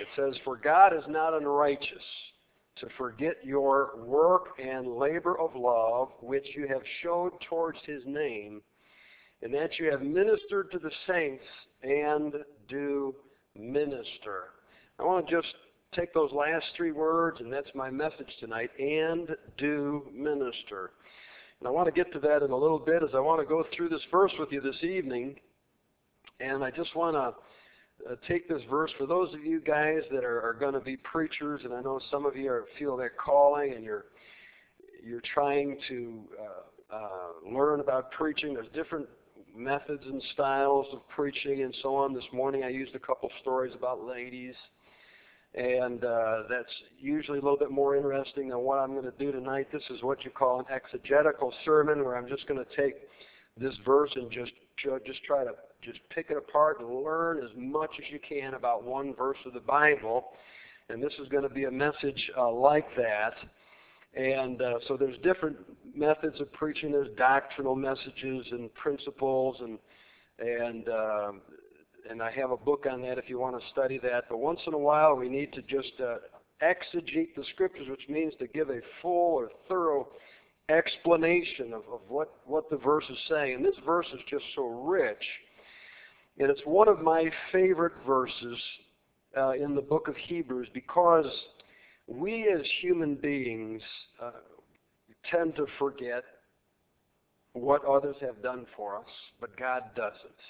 It says, "For God is not unrighteous to forget your work and labor of love, which you have showed towards his name, and that you have ministered to the saints and do minister." I want to just take those last three words, and that's my message tonight, and do minister. And I want to get to that in a little bit, as I want to go through this verse with you this evening. And I just want to take this verse for those of you guys that are going to be preachers, and I know some of you feel that calling, and you're trying to learn about preaching. There's different methods and styles of preaching and so on. This morning I used a couple stories about ladies, and that's usually a little bit more interesting than what I'm going to do tonight. This is what you call an exegetical sermon, where I'm just going to take this verse and just try to pick it apart and learn as much as you can about one verse of the Bible. And this is going to be a message like that. And so there's different methods of preaching. There's doctrinal messages and principles, and I have a book on that if you want to study that. But once in a while we need to just exegete the Scriptures, which means to give a full or thorough explanation of what the verse is saying. And this verse is just so rich. And it's one of my favorite verses in the book of Hebrews, because we as human beings tend to forget what others have done for us, but God doesn't.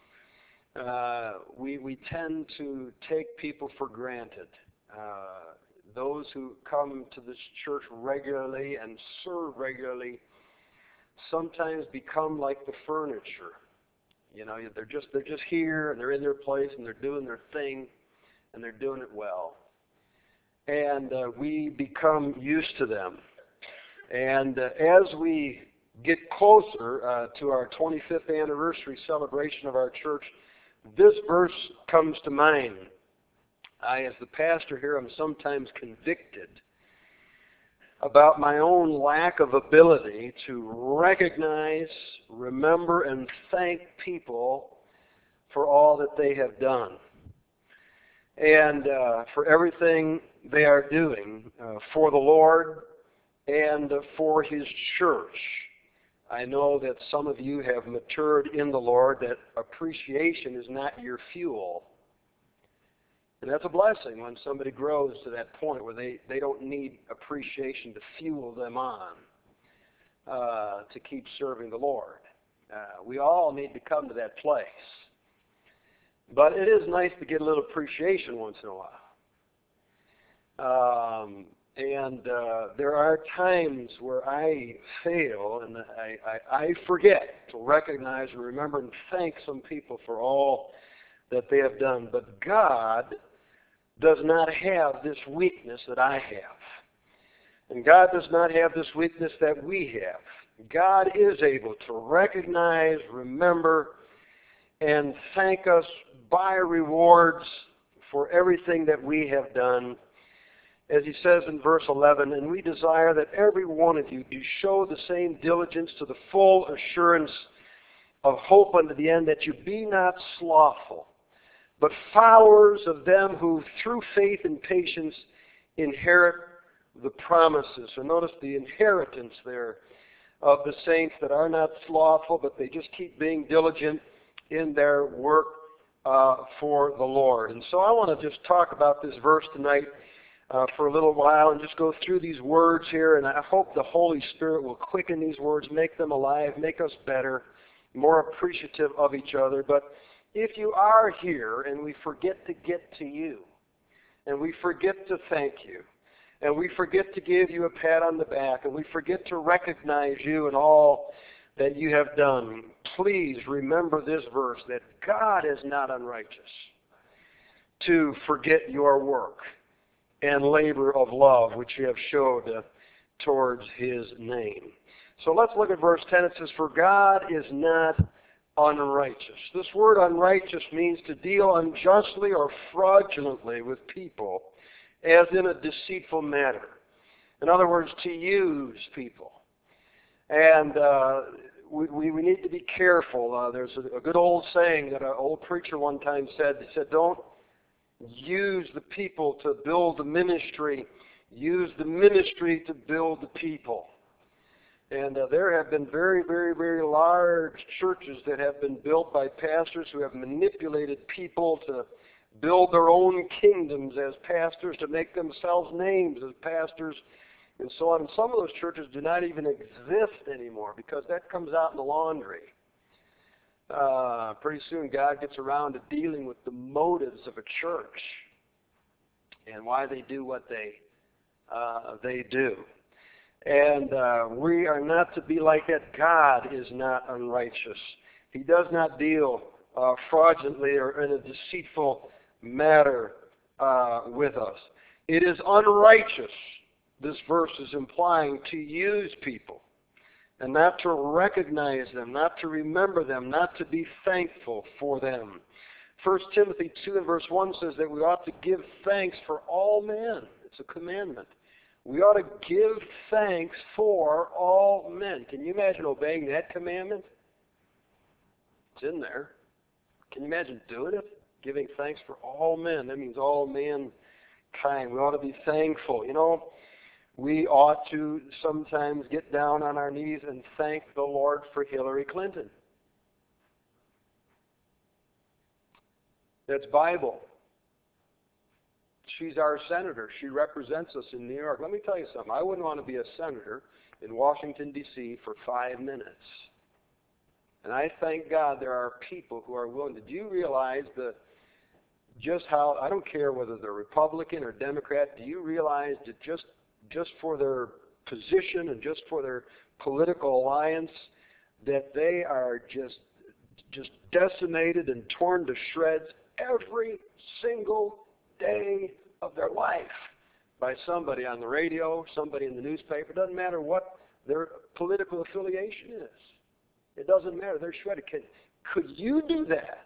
We tend to take people for granted. Those who come to this church regularly and serve regularly sometimes become like the furniture. You know, they're just here, and they're in their place, and they're doing their thing, and they're doing it well. And we become used to them. And as we get closer to our 25th anniversary celebration of our church, this verse comes to mind. As the pastor here, I'm sometimes convicted about my own lack of ability to recognize, remember, and thank people for all that they have done, and for everything they are doing for the Lord and for His church. I know that some of you have matured in the Lord, that appreciation is not your fuel. And that's a blessing when somebody grows to that point where they don't need appreciation to fuel them on to keep serving the Lord. We all need to come to that place. But it is nice to get a little appreciation once in a while. There are times where I fail, and I forget to recognize and remember and thank some people for all that they have done. But God does not have this weakness that I have. And God does not have this weakness that we have. God is able to recognize, remember, and thank us by rewards for everything that we have done. As he says in verse 11, "And we desire that every one of you do show the same diligence to the full assurance of hope unto the end, that you be not slothful, but followers of them who through faith and patience inherit the promises." So notice the inheritance there of the saints that are not slothful, but they just keep being diligent in their work for the Lord. And so I want to just talk about this verse tonight for a little while and just go through these words here, and I hope the Holy Spirit will quicken these words, make them alive, make us better, more appreciative of each other. But if you are here and we forget to get to you, and we forget to thank you, and we forget to give you a pat on the back, and we forget to recognize you and all that you have done, please remember this verse, that God is not unrighteous to forget your work and labor of love which you have showed towards His name. So let's look at verse 10. It says, "For God is not unrighteous." This word unrighteous means to deal unjustly or fraudulently with people, as in a deceitful manner. In other words, to use people. And we need to be careful. There's a good old saying that an old preacher one time said. He said, "Don't use the people to build the ministry, use the ministry to build the people. And there have been very, very, very large churches that have been built by pastors who have manipulated people to build their own kingdoms as pastors, to make themselves names as pastors, and so on. And some of those churches do not even exist anymore because that comes out in the laundry. Pretty soon God gets around to dealing with the motives of a church and why they do what they do. And we are not to be like that. God is not unrighteous. He does not deal fraudulently or in a deceitful matter with us. It is unrighteous, this verse is implying, to use people and not to recognize them, not to remember them, not to be thankful for them. 1 Timothy 2 and verse 1 says that we ought to give thanks for all men. It's a commandment. We ought to give thanks for all men. Can you imagine obeying that commandment? It's in there. Can you imagine doing it? Giving thanks for all men. That means all mankind. We ought to be thankful. You know, we ought to sometimes get down on our knees and thank the Lord for Hillary Clinton. That's Bible. She's our senator. She represents us in New York. Let me tell you something. I wouldn't want to be a senator in Washington, D.C. for 5 minutes. And I thank God there are people who are willing to. Do you realize just how, I don't care whether they're Republican or Democrat, do you realize that just for their position and just for their political alliance, that they are just decimated and torn to shreds every single day of their life by somebody on the radio, somebody in the newspaper. It doesn't matter what their political affiliation is. It doesn't matter. They're shredded. Could you do that?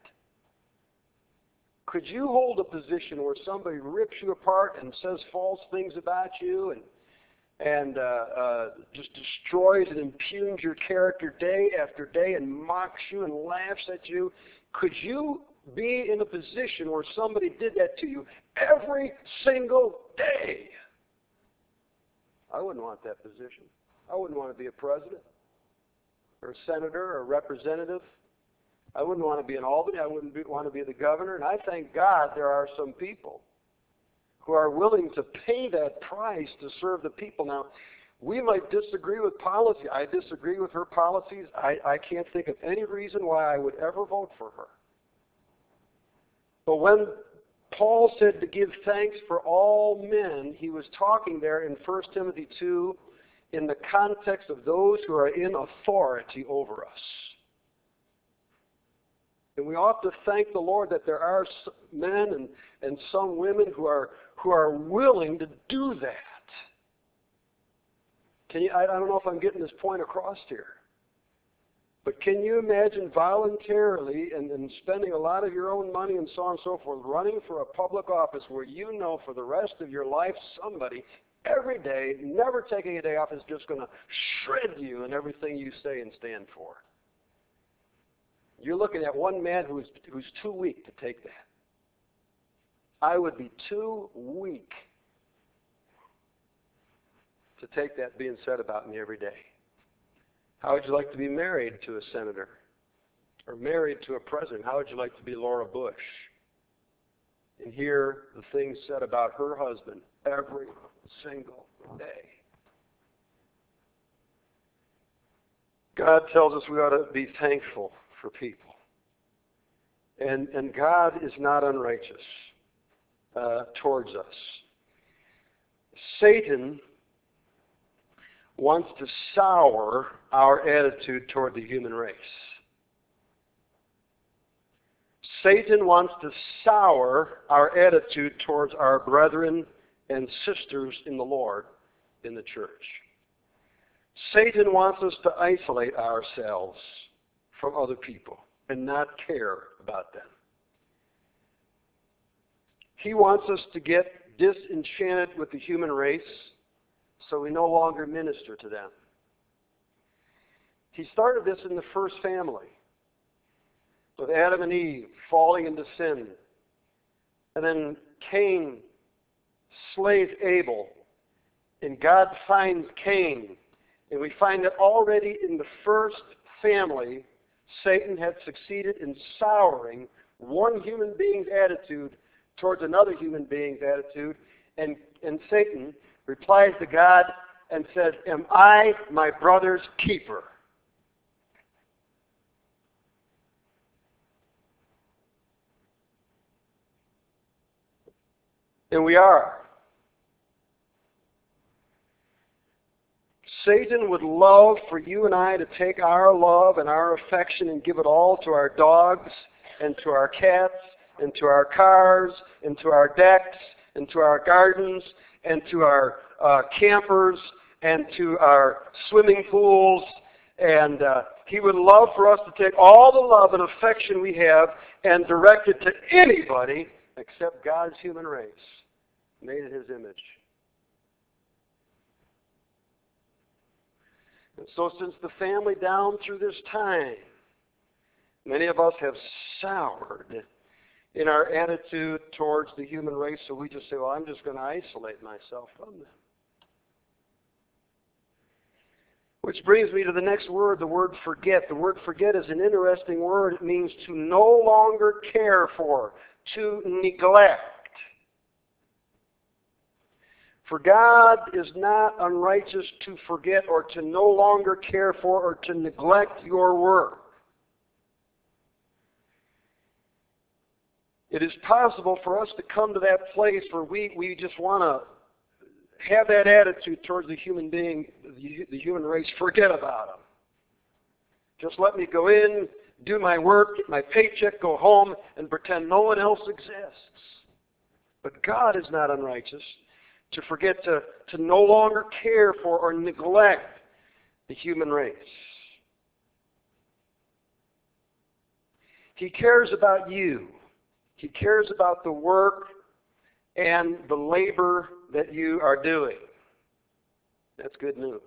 Could you hold a position where somebody rips you apart and says false things about you and just destroys and impugns your character day after day and mocks you and laughs at you? Could you be in a position where somebody did that to you every single day? I wouldn't want that position. I wouldn't want to be a president or a senator or a representative. I wouldn't want to be in Albany. I wouldn't want to be the governor. And I thank God there are some people who are willing to pay that price to serve the people. Now, we might disagree with policy. I disagree with her policies. I can't think of any reason why I would ever vote for her. But when Paul said to give thanks for all men, he was talking there in 1 Timothy 2 in the context of those who are in authority over us. And we ought to thank the Lord that there are men and some women who are willing to do that. I don't know if I'm getting this point across here. But can you imagine voluntarily and spending a lot of your own money and so on and so forth, running for a public office where you know for the rest of your life somebody every day, never taking a day off, is just going to shred you in everything you say and stand for? You're looking at one man who's too weak to take that. I would be too weak to take that being said about me every day. How would you like to be married to a senator or married to a president? How would you like to be Laura Bush and hear the things said about her husband every single day? God tells us we ought to be thankful for people. And God is not unrighteous towards us. Satan wants to sour our attitude toward the human race. Satan wants to sour our attitude towards our brethren and sisters in the Lord in the church. Satan wants us to isolate ourselves from other people and not care about them. He wants us to get disenchanted with the human race so we no longer minister to them. He started this in the first family with Adam and Eve falling into sin And then Cain slays Abel. And God finds Cain. And we find that already in the first family, Satan had succeeded in souring one human being's attitude towards another human being's attitude. And Satan replies to God and says, "Am I my brother's keeper?" And we are. Satan would love for you and I to take our love and our affection and give it all to our dogs and to our cats and to our cars and to our decks and to our gardens and to our campers and to our swimming pools. And he would love for us to take all the love and affection we have and direct it to anybody except God's human race, made in his image. And so since the family down through this time, many of us have soured in our attitude towards the human race, so we just say, well, I'm just going to isolate myself from them. Which brings me to the next word, the word forget. The word forget is an interesting word. It means to no longer care for, to neglect. For God is not unrighteous to forget or to no longer care for or to neglect your work. It is possible for us to come to that place where we just want to have that attitude towards the human being, the human race, forget about them. Just let me go in, do my work, get my paycheck, go home, and pretend no one else exists. But God is not unrighteous to forget to no longer care for or neglect the human race. He cares about you. He cares about the work and the labor that you are doing. That's good news.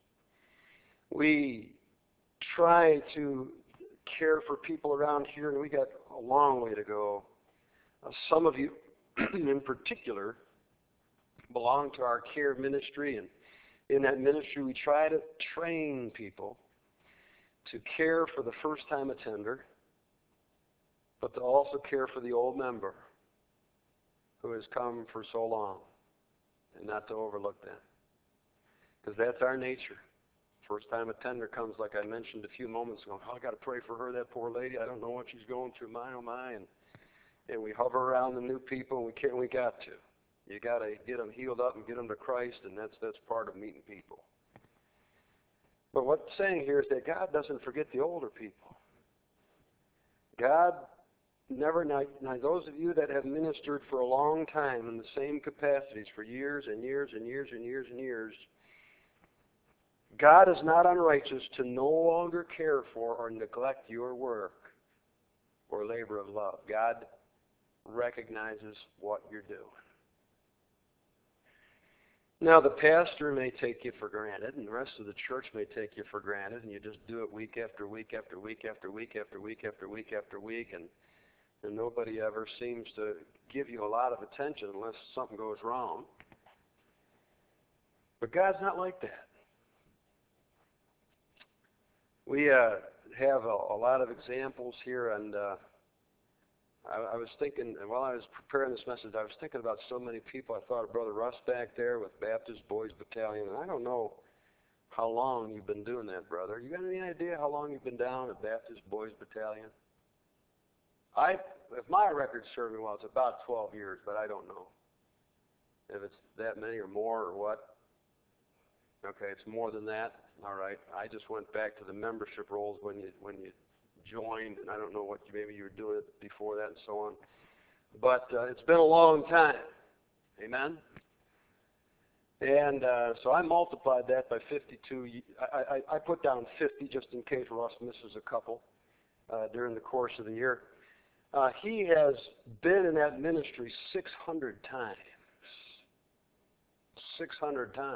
We try to care for people around here, and we got a long way to go. Some of you in particular belong to our care ministry, and in that ministry we try to train people to care for the first-time attender, but to also care for the old member who has come for so long, and not to overlook that. Because that's our nature. First-time attender comes, like I mentioned a few moments ago, oh, I got to pray for her, that poor lady. I don't know what she's going through, my oh my. And we hover around the new people, and we got to. You got to get them healed up and get them to Christ, and that's part of meeting people. But what's saying here is that God doesn't forget the older people. God never, now those of you that have ministered for a long time in the same capacities for years and years and years and years and years, God is not unrighteous to no longer care for or neglect your work or labor of love. God recognizes what you're doing. Now, the pastor may take you for granted, and the rest of the church may take you for granted, and you just do it week after week after week after week after week after week after week, and nobody ever seems to give you a lot of attention unless something goes wrong. But God's not like that. We have a lot of examples here, and I was thinking, while I was preparing this message, I was thinking about so many people. I thought of Brother Russ back there with Baptist Boys Battalion, and I don't know how long you've been doing that, brother. You got any idea how long you've been down at Baptist Boys Battalion? If my record serves me well, it's about 12 years, but I don't know if it's that many or more or what. Okay, it's more than that. All right. I just went back to the membership rolls when you joined, and I don't know what maybe you were doing it before that and so on. But it's been a long time. Amen? And so I multiplied that by 52. I put down 50 just in case Ross misses a couple during the course of the year. He has been in that ministry 600 times. 600 times.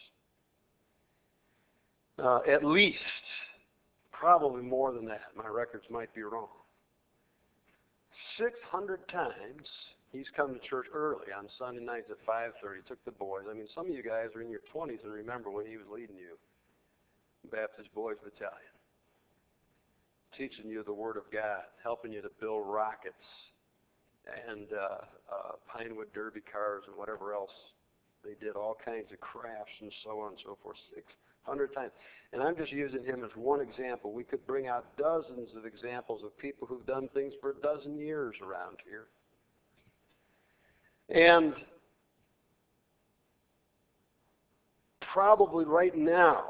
At least. Probably more than that. My records might be wrong. 600 times He's come to church early on Sunday nights at 5:30. Took the boys. I mean, some of you guys are in your 20s and remember when he was leading you. Baptist Boys Battalion. Teaching you the Word of God. Helping you to build rockets and Pinewood Derby cars and whatever else. They did all kinds of crafts and so on and so forth 600 times. And I'm just using him as one example. We could bring out dozens of examples of people who've done things for a dozen years around here. And probably right now,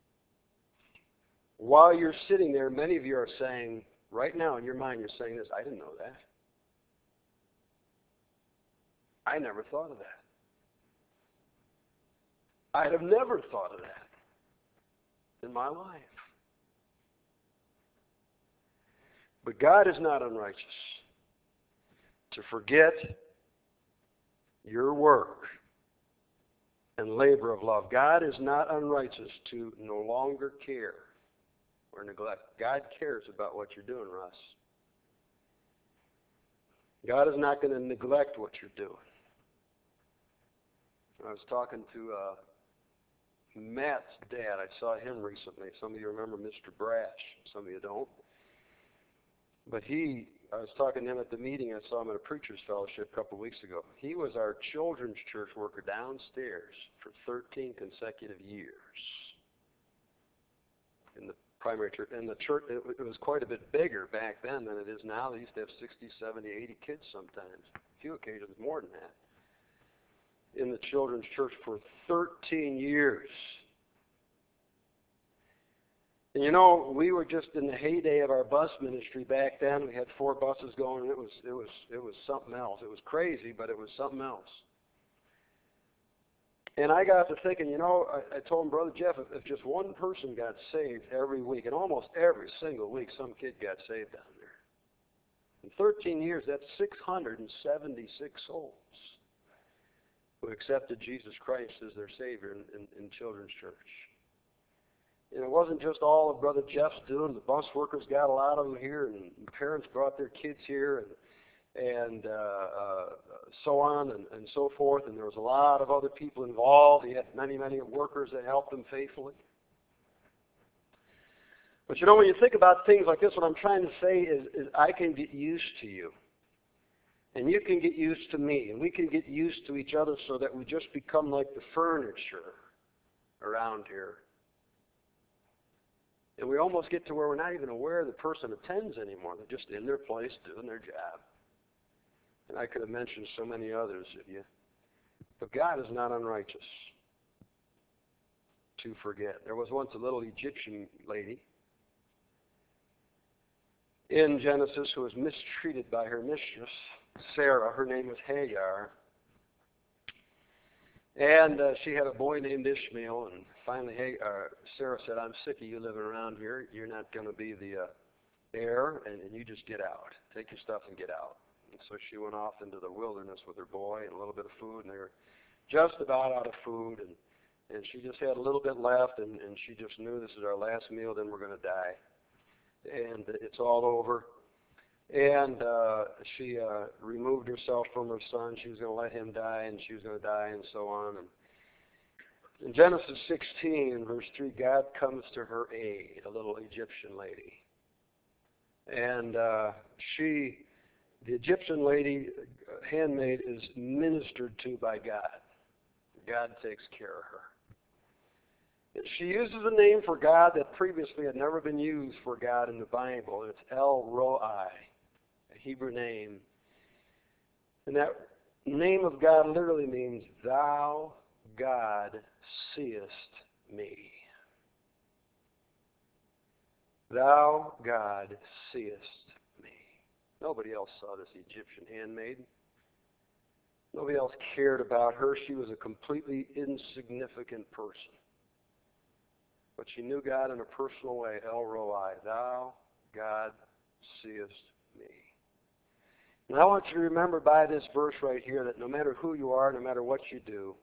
while you're sitting there, many of you are saying, right now in your mind, you're saying this, I didn't know that. I never thought of that. I'd have never thought of that in my life. But God is not unrighteous to forget your work and labor of love. God is not unrighteous to no longer care or neglect. God cares about what you're doing, Russ. God is not going to neglect what you're doing. I was talking to Matt's dad. I saw him recently. Some of you remember Mr. Brash. Some of you don't. But I was talking to him at the meeting. I saw him at a preacher's fellowship a couple of weeks ago. He was our children's church worker downstairs for 13 consecutive years in the primary church. And the church, it was quite a bit bigger back then than it is now. They used to have 60, 70, 80 kids sometimes. A few occasions more than that. In the children's church for 13 years. And you know, we were just in the heyday of our bus ministry back then. We had 4 buses going. It was something else. It was crazy, but it was something else. And I got to thinking, you know, I told him, Brother Jeff, if just one person got saved every week, and almost every single week some kid got saved down there. In 13 years, that's 676 souls who accepted Jesus Christ as their Savior in children's church. And it wasn't just all of Brother Jeff's doing. The bus workers got a lot of them here, and parents brought their kids here, and so on and so forth. And there was a lot of other people involved. He had many, many workers that helped him faithfully. But you know, when you think about things like this, what I'm trying to say is I can get used to you. And you can get used to me, and we can get used to each other so that we just become like the furniture around here. And we almost get to where we're not even aware the person attends anymore. They're just in their place doing their job. And I could have mentioned so many others of you. But God is not unrighteous to forget. There was once a little Egyptian lady in Genesis who was mistreated by her mistress, Sarah. Her name was Hagar. And she had a boy named Ishmael, and finally Sarah said, I'm sick of you living around here. You're not going to be the heir, and you just get out. Take your stuff and get out. And so she went off into the wilderness with her boy and a little bit of food, and they were just about out of food, and she just had a little bit left, and she just knew this is our last meal, then we're going to die. And it's all over. And she removed herself from her son. She was going to let him die, and she was going to die, and so on. And in Genesis 16, verse 3, God comes to her aid, a little Egyptian lady. And the Egyptian lady, handmaid, is ministered to by God. God takes care of her. And she uses a name for God that previously had never been used for God in the Bible. It's El Roi, a Hebrew name. And that name of God literally means, Thou, God, seest me. Thou, God, seest me. Nobody else saw this Egyptian handmaiden. Nobody else cared about her. She was a completely insignificant person. But she knew God in a personal way. El Roi, Thou, God, seest me. And I want you to remember by this verse right here that no matter who you are, no matter what you do,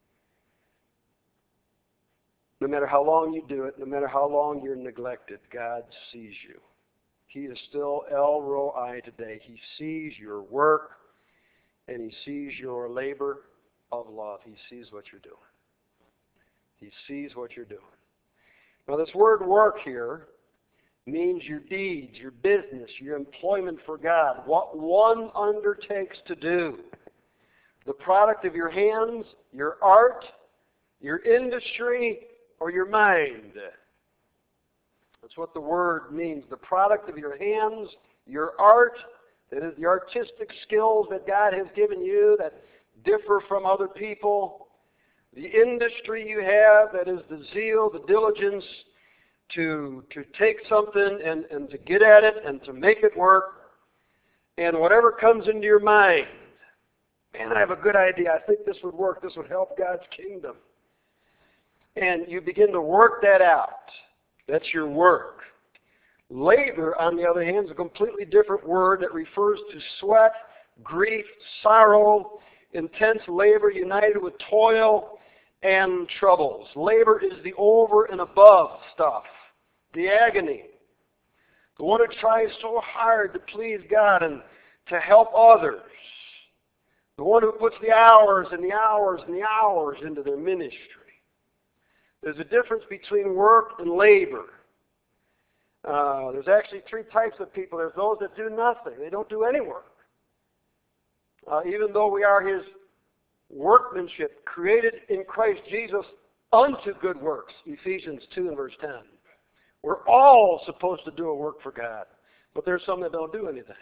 no matter how long you do it, no matter how long you're neglected, God sees you. He is still El Roi today. He sees your work. and He sees your labor of love. He sees what you're doing. He sees what you're doing. Now this word work here means your deeds, your business, your employment for God, what one undertakes to do. The product of your hands, your art, your industry, or your mind. That's what the word means. The product of your hands, your art, that is the artistic skills that God has given you that differ from other people. The industry you have, that is the zeal, the diligence to take something and to get at it and to make it work. And whatever comes into your mind. Man, I have a good idea. I think this would work. This would help God's kingdom. And you begin to work that out. That's your work. Labor, on the other hand, is a completely different word that refers to sweat, grief, sorrow, intense labor united with toil and troubles. Labor is the over and above stuff, the agony. The one who tries so hard to please God and to help others. The one who puts the hours and the hours and the hours into their ministry. There's a difference between work and labor. There's actually three types of people. There's those that do nothing. They don't do any work. Even though we are His workmanship, created in Christ Jesus unto good works. Ephesians 2 and verse 10. We're all supposed to do a work for God. But there's some that don't do anything.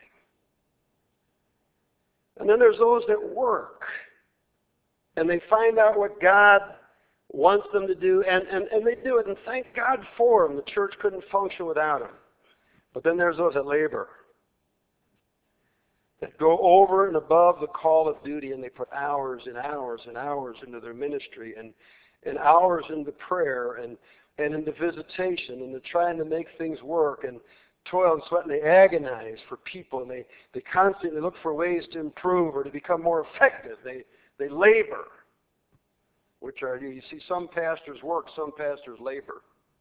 And then there's those that work. And they find out what God wants them to do, and they do it, and thank God for them. The church couldn't function without them. But then there's those that labor, that go over and above the call of duty, and they put hours and hours and hours into their ministry, and hours into prayer, and into visitation, and to trying to make things work, and toil and sweat, and they agonize for people, and they constantly look for ways to improve or to become more effective. They labor. Which are, you see, some pastors work, some pastors labor.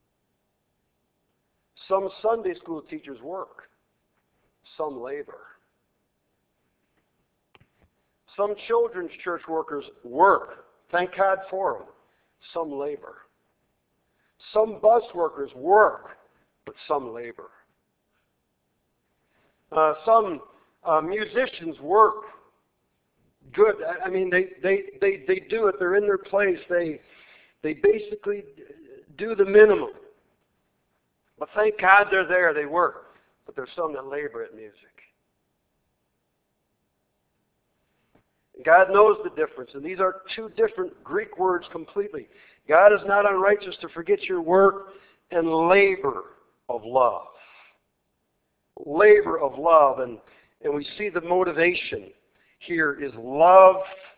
Some Sunday school teachers work, some labor. Some children's church workers work, thank God for them, some labor. Some bus workers work, but some labor. Some musicians work. Good. I mean, they do it. They're in their place. They basically do the minimum. But thank God they're there. They work. But there's some that labor at music. God knows the difference. And these are two different Greek words completely. God is not unrighteous to forget your work and labor of love. Labor of love. And we see the motivation here is love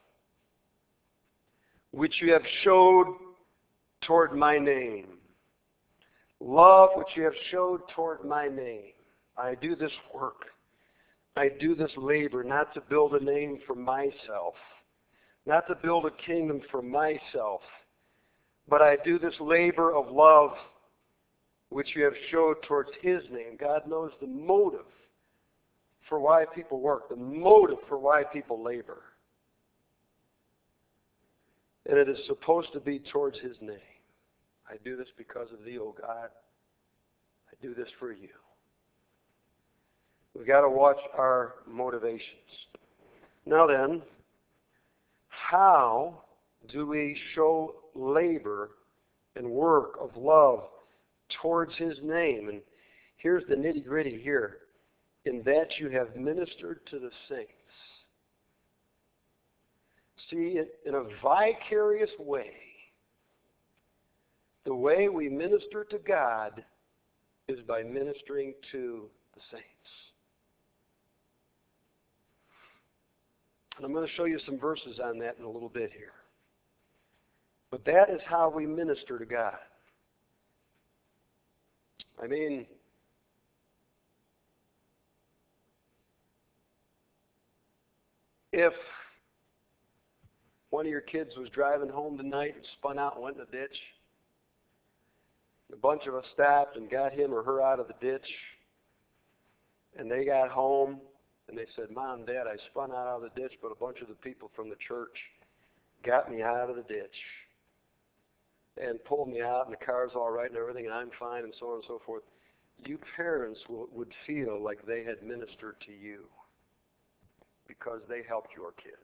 which you have showed toward my name. Love which you have showed toward my name. I do this work. I do this labor not to build a name for myself, not to build a kingdom for myself, but I do this labor of love which you have showed towards His name. God knows the motive for why people work, the motive for why people labor. And it is supposed to be towards His name. I do this because of Thee, O God. I do this for You. We've got to watch our motivations. Now then, how do we show labor and work of love towards His name? And here's the nitty-gritty here. In that you have ministered to the saints. See, in a vicarious way, the way we minister to God is by ministering to the saints. And I'm going to show you some verses on that in a little bit here. But that is how we minister to God. I mean, if one of your kids was driving home tonight and spun out and went in the ditch, a bunch of us stopped and got him or her out of the ditch, and they got home, And they said, Mom, Dad, I spun out of the ditch, but a bunch of the people from the church got me out of the ditch and pulled me out, and the car's all right and everything, and I'm fine, and so on and so forth. You parents would feel like they had ministered to you because they helped your kids.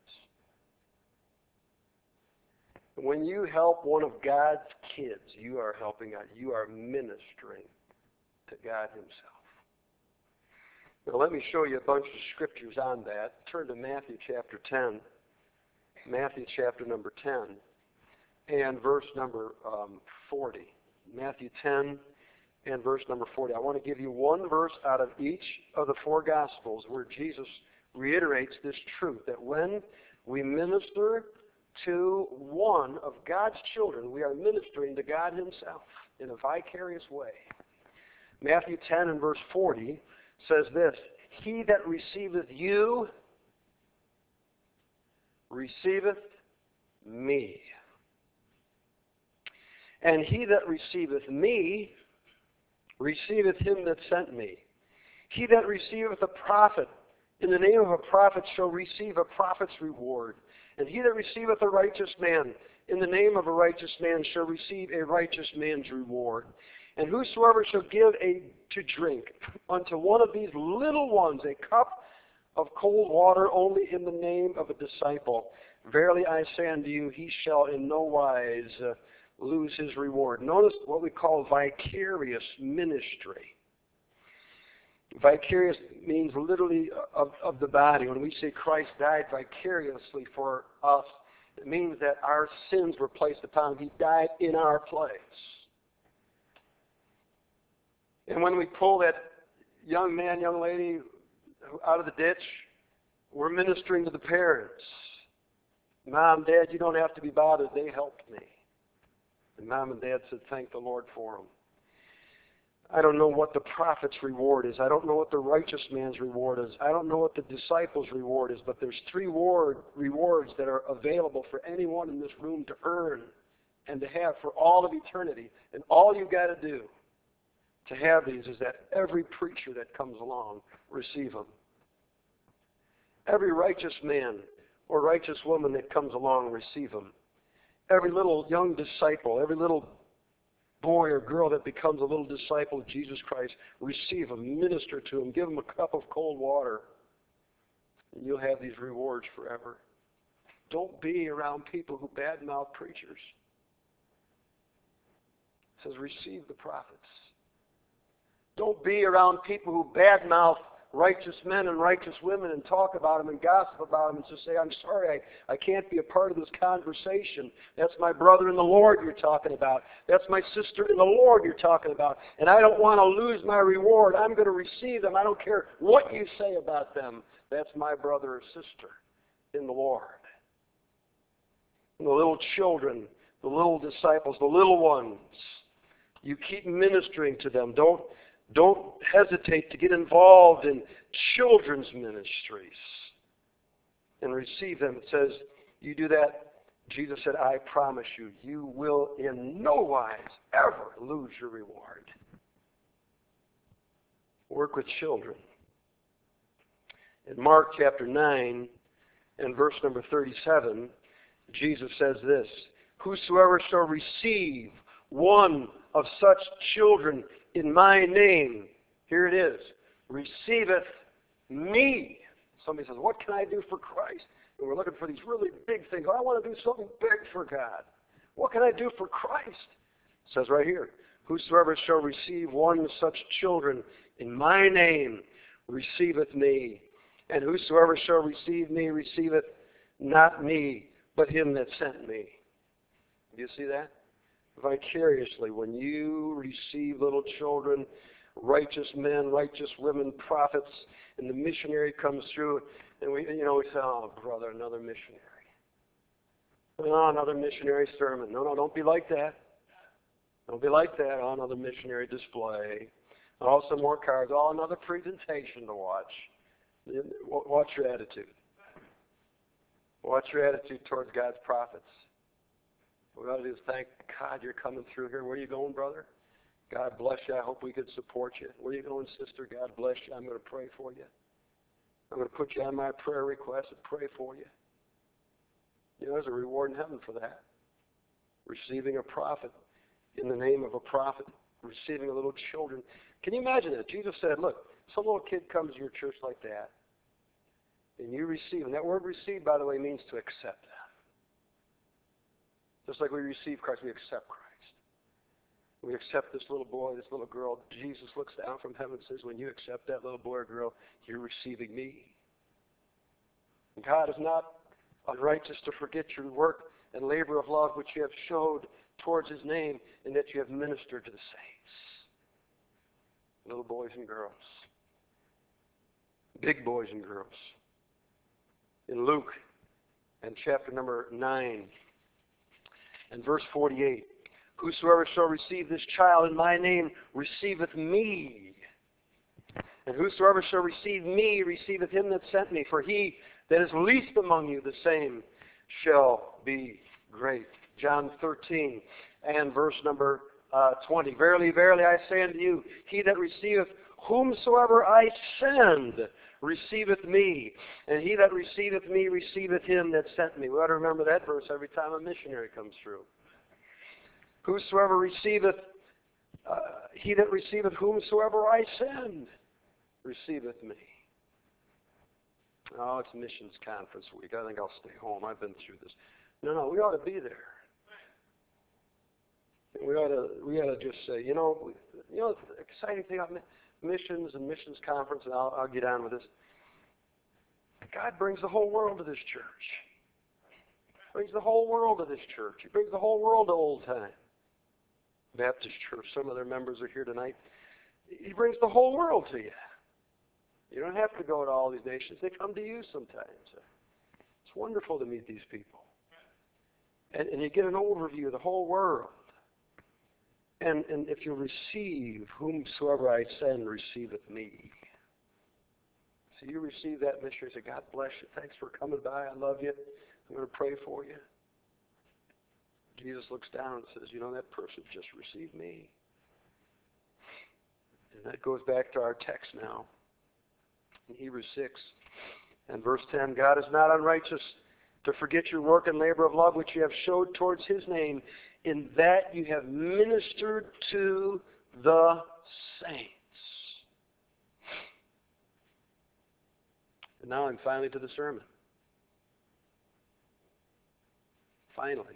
When you help one of God's kids, you are helping God. You are ministering to God himself. Now let me show you a bunch of scriptures on that. Turn to Matthew chapter 10. Matthew chapter number 10 and verse number 40. Matthew 10 and verse number 40. I want to give you one verse out of each of the four Gospels where Jesus reiterates this truth, that when we minister to one of God's children, we are ministering to God himself in a vicarious way. Matthew 10 and verse 40 says this, He that receiveth you receiveth me. And he that receiveth me receiveth him that sent me. He that receiveth a prophet in the name of a prophet shall receive a prophet's reward. And he that receiveth a righteous man in the name of a righteous man shall receive a righteous man's reward. And whosoever shall give to drink unto one of these little ones a cup of cold water only in the name of a disciple, verily I say unto you, he shall in no wise lose his reward. Notice what we call vicarious ministry. Vicarious means literally of the body. When we say Christ died vicariously for us, it means that our sins were placed upon him. He died in our place. And when we pull that young man, young lady out of the ditch, we're ministering to the parents. Mom, Dad, you don't have to be bothered. They helped me. And Mom and Dad said, thank the Lord for them. I don't know what the prophet's reward is. I don't know what the righteous man's reward is. I don't know what the disciple's reward is, but there's three rewards that are available for anyone in this room to earn and to have for all of eternity. And all you've got to do to have these is that every preacher that comes along, receive them. Every righteous man or righteous woman that comes along, receive them. Every little young disciple, every little boy or girl that becomes a little disciple of Jesus Christ, receive them, minister to them, give them a cup of cold water, and you'll have these rewards forever. Don't be around people who badmouth preachers. It says, receive the prophets. Don't be around people who badmouth righteous men and righteous women and talk about them and gossip about them and just say, I'm sorry, I can't be a part of this conversation. That's my brother in the Lord you're talking about. That's my sister in the Lord you're talking about. And I don't want to lose my reward. I'm going to receive them. I don't care what you say about them. That's my brother or sister in the Lord. And the little children, the little disciples, the little ones, you keep ministering to them. Don't hesitate to get involved in children's ministries and receive them. It says, you do that, Jesus said, I promise you, you will in no wise ever lose your reward. Work with children. In Mark chapter 9 and verse number 37, Jesus says this, whosoever shall receive one of such children in my name, here it is, receiveth me. Somebody says, what can I do for Christ? And we're looking for these really big things. I want to do something big for God. What can I do for Christ? It says right here, whosoever shall receive one of such children in my name receiveth me. And whosoever shall receive me receiveth not me, but him that sent me. Do you see that? Vicariously, when you receive little children, righteous men, righteous women, prophets, and the missionary comes through, and we say, oh, brother, another missionary. Oh, another missionary sermon. No, don't be like that. Don't be like that. Oh, another missionary display. Oh, some more cards. Oh, another presentation to watch. Watch your attitude. Watch your attitude towards God's prophets. What we ought to do is thank God you're coming through here. Where are you going, brother? God bless you. I hope we could support you. Where are you going, sister? God bless you. I'm going to pray for you. I'm going to put you on my prayer request and pray for you. You know, there's a reward in heaven for that. Receiving a prophet in the name of a prophet, receiving a little children. Can you imagine that? Jesus said, look, some little kid comes to your church like that, and you receive. And that word receive, by the way, means to accept that. Just like we receive Christ, we accept Christ. We accept this little boy, this little girl. Jesus looks down from heaven and says, when you accept that little boy or girl, you're receiving me. And God is not unrighteous to forget your work and labor of love which you have showed towards his name, and that you have ministered to the saints. Little boys and girls. Big boys and girls. In Luke, and chapter number 9, and verse 48, whosoever shall receive this child in my name receiveth me. And whosoever shall receive me receiveth him that sent me. For he that is least among you, the same shall be great. John 13 and verse number 20. Verily, verily, I say unto you, he that receiveth whomsoever I send receiveth me. And he that receiveth me receiveth him that sent me. We ought to remember that verse every time a missionary comes through. Whosoever receiveth, he that receiveth whomsoever I send receiveth me. Oh, it's missions conference week. I think I'll stay home. I've been through this. No, we ought to be there. We ought to just say, you know, the exciting thing about missions and missions conference, and I'll get on with this. God brings the whole world to this church. He brings the whole world to this church. He brings the whole world to Old Time Baptist Church. Some of their members are here tonight. He brings the whole world to you. You don't have to go to all these nations. They come to you sometimes. It's wonderful to meet these people. And you get an overview of the whole world. And if you receive whomsoever I send receiveth me. So you receive that missionary, say, God bless you. Thanks for coming by. I love you. I'm going to pray for you. Jesus looks down and says, you know, that person just received me. And that goes back to our text now. In Hebrews 6 and verse 10, God is not unrighteous to forget your work and labor of love which you have showed towards his name, in that you have ministered to the saints. And now I'm finally to the sermon. Finally.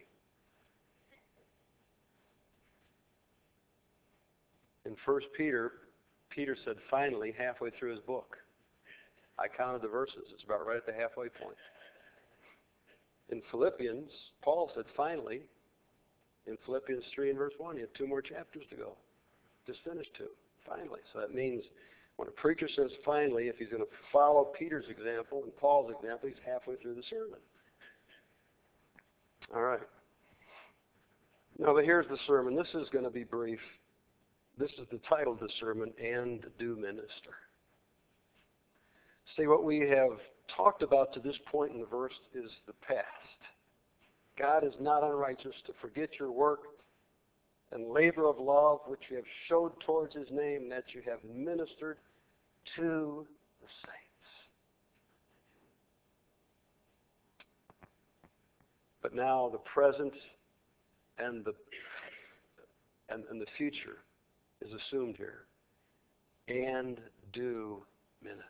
In 1 Peter, Peter said finally halfway through his book. I counted the verses. It's about right at the halfway point. In Philippians, Paul said finally, in Philippians 3 and verse 1, you have 2 more chapters to go. Just finished 2. Finally. So that means when a preacher says finally, if he's going to follow Peter's example and Paul's example, he's halfway through the sermon. All right. Now, but here's the sermon. This is going to be brief. This is the title of the sermon, And Do Minister. See, what we have talked about to this point in the verse is the past. God is not unrighteous to forget your work and labor of love which you have showed towards his name, that you have ministered to the saints. But now the present and the future is assumed here. And do minister.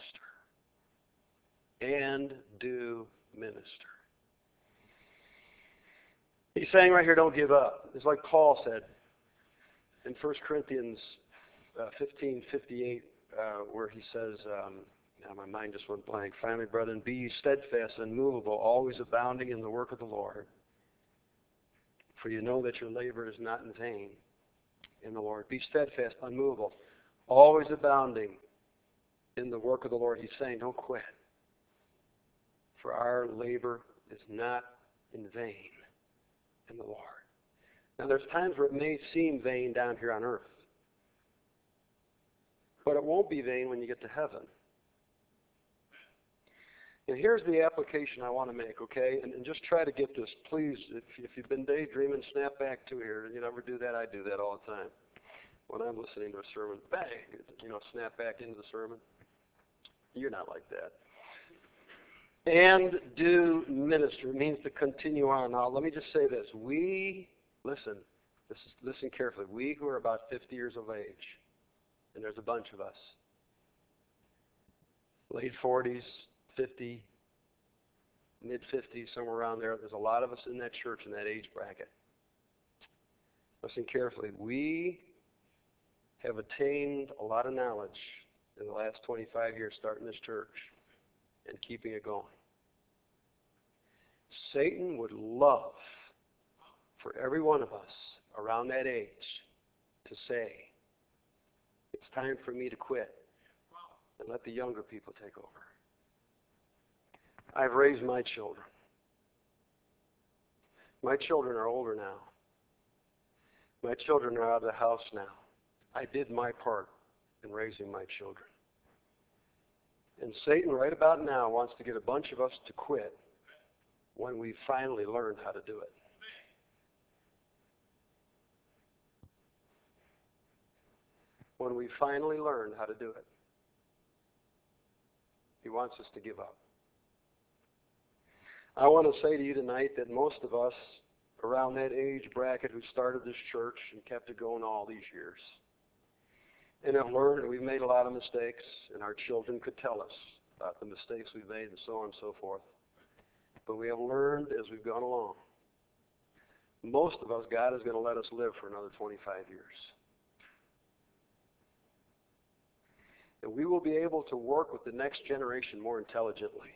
And do minister. He's saying right here, don't give up. It's like Paul said in 1 Corinthians 15:58, where he says, now my mind just went blank. Finally, brethren, be ye steadfast and immovable, always abounding in the work of the Lord. For you know that your labor is not in vain in the Lord. Be steadfast, unmovable, always abounding in the work of the Lord. He's saying, don't quit. For our labor is not in vain in the Lord. Now, there's times where it may seem vain down here on earth. But it won't be vain when you get to heaven. And here's the application I want to make, okay? And just try to get this. Please, if you've been daydreaming, snap back to here. You never do that. I do that all the time. When I'm listening to a sermon, bang, snap back into the sermon. You're not like that. And do minister. It means to continue on. Now, let me just say this. Listen carefully. We who are about 50 years of age, and there's a bunch of us, late 40s, 50, mid-50s, somewhere around there. There's a lot of us in that church in that age bracket. Listen carefully. We have attained a lot of knowledge in the last 25 years starting this church and keeping it going. Satan would love for every one of us around that age to say, it's time for me to quit and let the younger people take over. I've raised my children. My children are older now. My children are out of the house now. I did my part in raising my children. And Satan right about now wants to get a bunch of us to quit when we finally learned how to do it. When we finally learned how to do it. He wants us to give up. I want to say to you tonight that most of us around that age bracket who started this church and kept it going all these years and have learned that we've made a lot of mistakes, and our children could tell us about the mistakes we've made and so on and so forth. But we have learned as we've gone along. Most of us, God is going to let us live for another 25 years. And we will be able to work with the next generation more intelligently.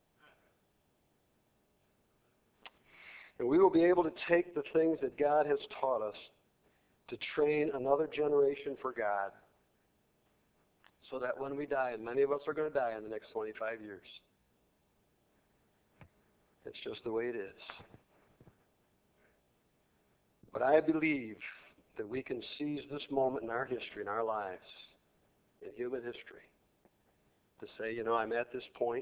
And we will be able to take the things that God has taught us to train another generation for God, so that when we die, and many of us are going to die in the next 25 years, it's just the way it is. But I believe that we can seize this moment in our history, in our lives, in human history, to say, I'm at this point,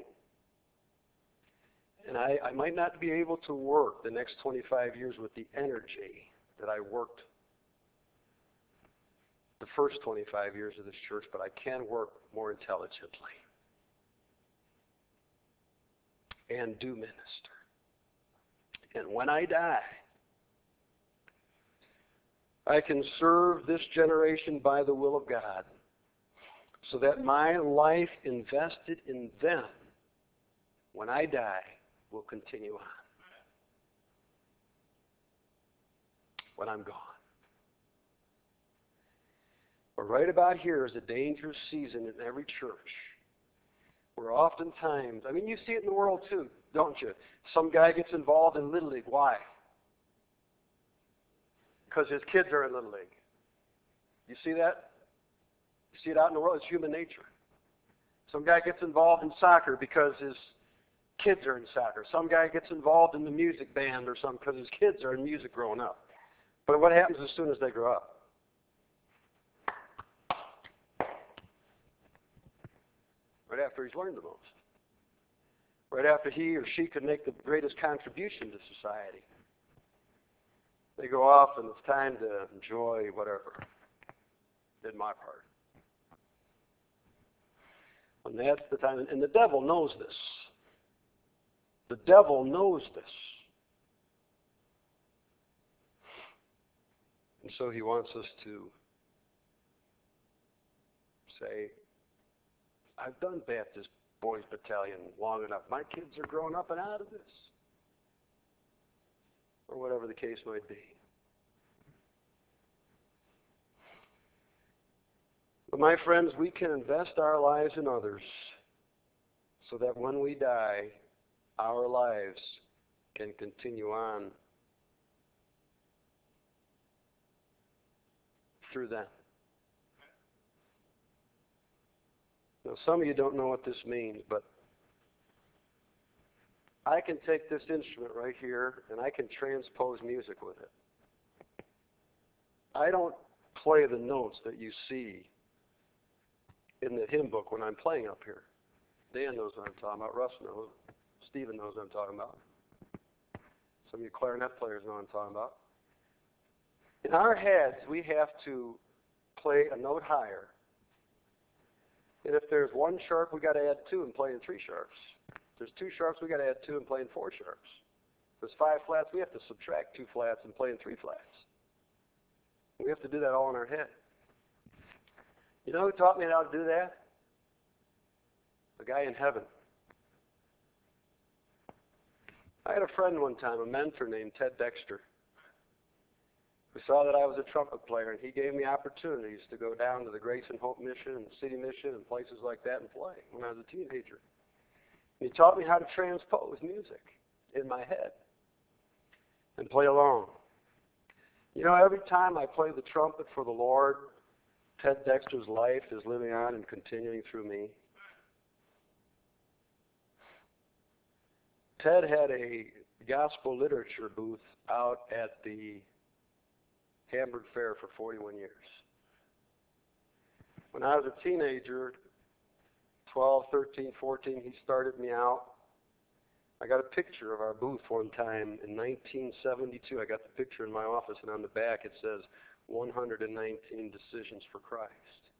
and I might not be able to work the next 25 years with the energy that I worked the first 25 years of this church, but I can work more intelligently and do minister. And when I die, I can serve this generation by the will of God, so that my life invested in them when I die will continue on when I'm gone. But right about here is a dangerous season in every church, where oftentimes, you see it in the world too, don't you? Some guy gets involved in Little League. Why? Because his kids are in Little League. You see that? You see it out in the world. It's human nature. Some guy gets involved in soccer because his kids are in soccer. Some guy gets involved in the music band or something because his kids are in music growing up. But what happens as soon as they grow up? Right after he's learned the most. Right after he or she could make the greatest contribution to society. They go off and it's time to enjoy whatever. Did my part. And that's the time. And the devil knows this. The devil knows this. And so he wants us to say, I've done Baptist Boys Battalion long enough. My kids are grown up and out of this. Or whatever the case might be. But my friends, we can invest our lives in others so that when we die, our lives can continue on through them. Now, some of you don't know what this means, but I can take this instrument right here and I can transpose music with it. I don't play the notes that you see in the hymn book when I'm playing up here. Dan knows what I'm talking about. Russ knows. Stephen knows what I'm talking about. Some of you clarinet players know what I'm talking about. In our heads, we have to play a note higher. And if there's one sharp, we got to add two and play in three sharps. There's 2 sharps, we got to add 2 and play in 4 sharps. There's 5 flats, we have to subtract 2 flats and play in 3 flats. We have to do that all in our head. You know who taught me how to do that? A guy in heaven. I had a friend one time, a mentor named Ted Dexter, who saw that I was a trumpet player, and he gave me opportunities to go down to the Grace and Hope Mission and City Mission and places like that and play when I was a teenager. And he taught me how to transpose music in my head and play along. You know, every time I play the trumpet for the Lord, Ted Dexter's life is living on and continuing through me. Ted had a gospel literature booth out at the Hamburg Fair for 41 years. When I was a teenager, 12, 13, 14, he started me out. I got a picture of our booth one time in 1972. I got the picture in my office, and on the back it says 119 Decisions for Christ.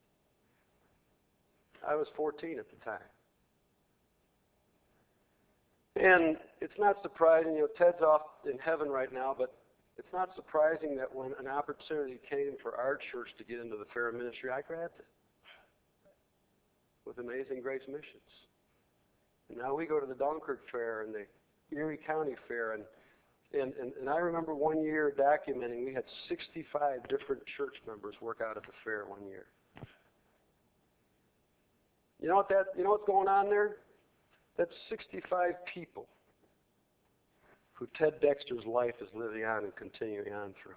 I was 14 at the time. And it's not surprising, you know, Ted's off in heaven right now, but it's not surprising that when an opportunity came for our church to get into the fair ministry, I grabbed it with Amazing Grace Missions. And now we go to the Dunkirk Fair and the Erie County Fair, and I remember one year documenting we had 65 different church members work out at the fair one year. You know what's going on there? That's 65 people who Ted Dexter's life is living on and continuing on through.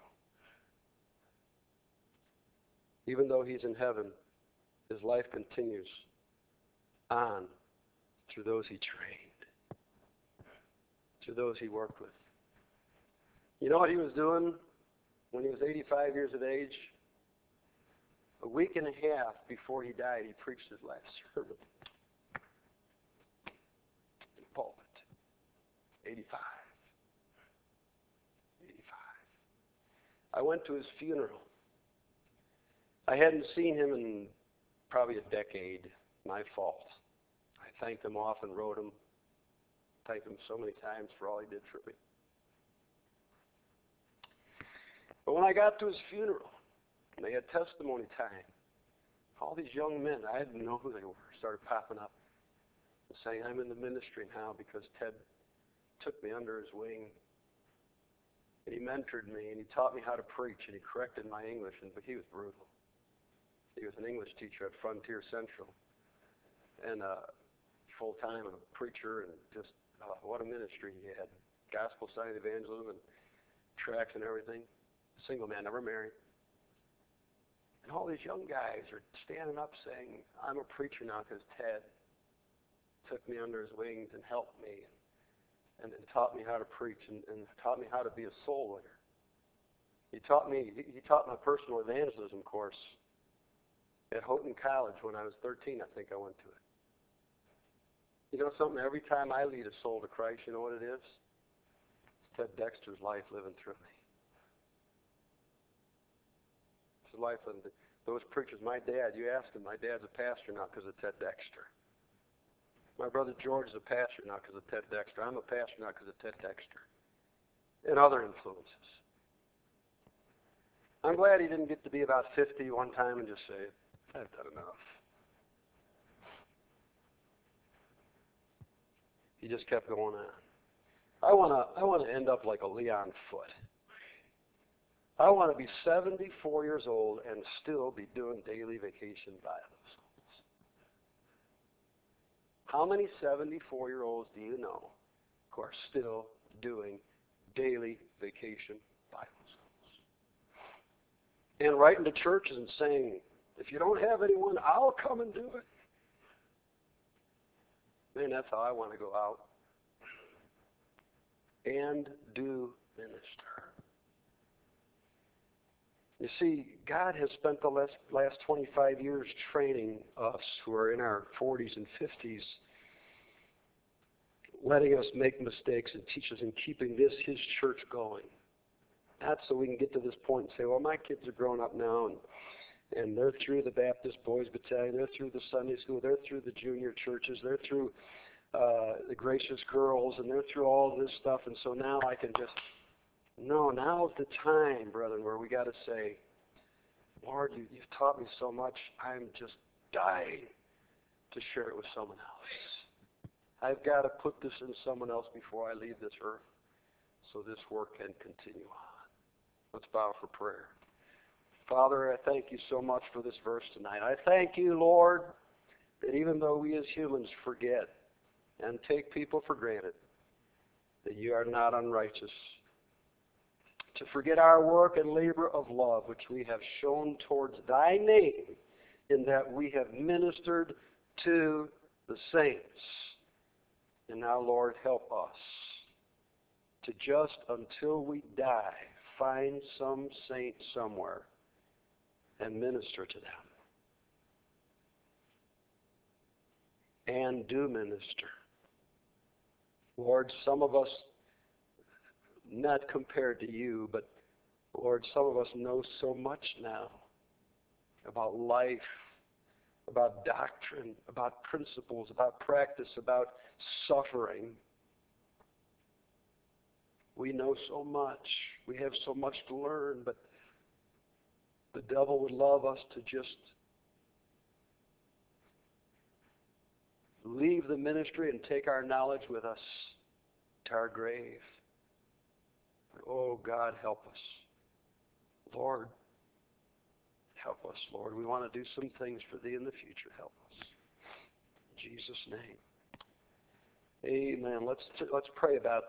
Even though he's in heaven, his life continues on through those he trained, through those he worked with. You know what he was doing when he was 85 years of age? A week and a half before he died, he preached his last sermon. In the pulpit. 85. I went to his funeral. I hadn't seen him in probably a decade. My fault. I thanked him off and wrote him. Thanked him so many times for all he did for me. But when I got to his funeral, and they had testimony time, all these young men, I didn't know who they were, started popping up and saying, I'm in the ministry now because Ted took me under his wing. And he mentored me, and he taught me how to preach, and he corrected my English, but he was brutal. He was an English teacher at Frontier Central, and full-time a preacher, and just what a ministry he had. Gospel-centered evangelism and tracts and everything. Single man, never married. And all these young guys are standing up saying, I'm a preacher now because Ted took me under his wings and helped me. And taught me how to preach and taught me how to be a soul winner. He taught my personal evangelism course at Houghton College when I was 13, I think I went to it. You know something? Every time I lead a soul to Christ, you know what it is? It's Ted Dexter's life living through me. It's his life living through. Those preachers, my dad, you ask him, my dad's a pastor now because of Ted Dexter. My brother George is a pastor now because of Ted Dexter. I'm a pastor now because of Ted Dexter. And other influences. I'm glad he didn't get to be about 50 one time and just say, I've done enough. He just kept going on. I want to end up like a Leon Foote. I want to be 74 years old and still be doing daily vacation Bibles. How many 74-year-olds do you know who are still doing daily vacation Bible schools? And writing to churches and saying, if you don't have anyone, I'll come and do it. Man, that's how I want to go out and do minister. You see, God has spent the last 25 years training us who are in our 40s and 50s, letting us make mistakes and teach us in keeping His church going. Not so we can get to this point and say, well, my kids are grown up now, and they're through the Baptist Boys Battalion, they're through the Sunday school, they're through the junior churches, they're through the Gracious Girls, and they're through all this stuff, and so now I can just, no, now's the time, brethren, where we got to say, Lord, you've taught me so much, I'm just dying to share it with someone else. I've got to put this in someone else before I leave this earth so this work can continue on. Let's bow for prayer. Father, I thank you so much for this verse tonight. I thank you, Lord, that even though we as humans forget and take people for granted, that you are not unrighteous. To forget our work and labor of love, which we have shown towards thy name, in that we have ministered to the saints. And now, Lord, help us to just until we die, find some saint somewhere and minister to them. And do minister. Lord, some of us, not compared to you, but Lord, some of us know so much now about life, about doctrine, about principles, about practice, about suffering. We know so much. We have so much to learn, but the devil would love us to just leave the ministry and take our knowledge with us to our grave. Oh, God, help us. Lord, help us, Lord. We want to do some things for thee in the future. Help us. In Jesus' name. Amen. Let's pray about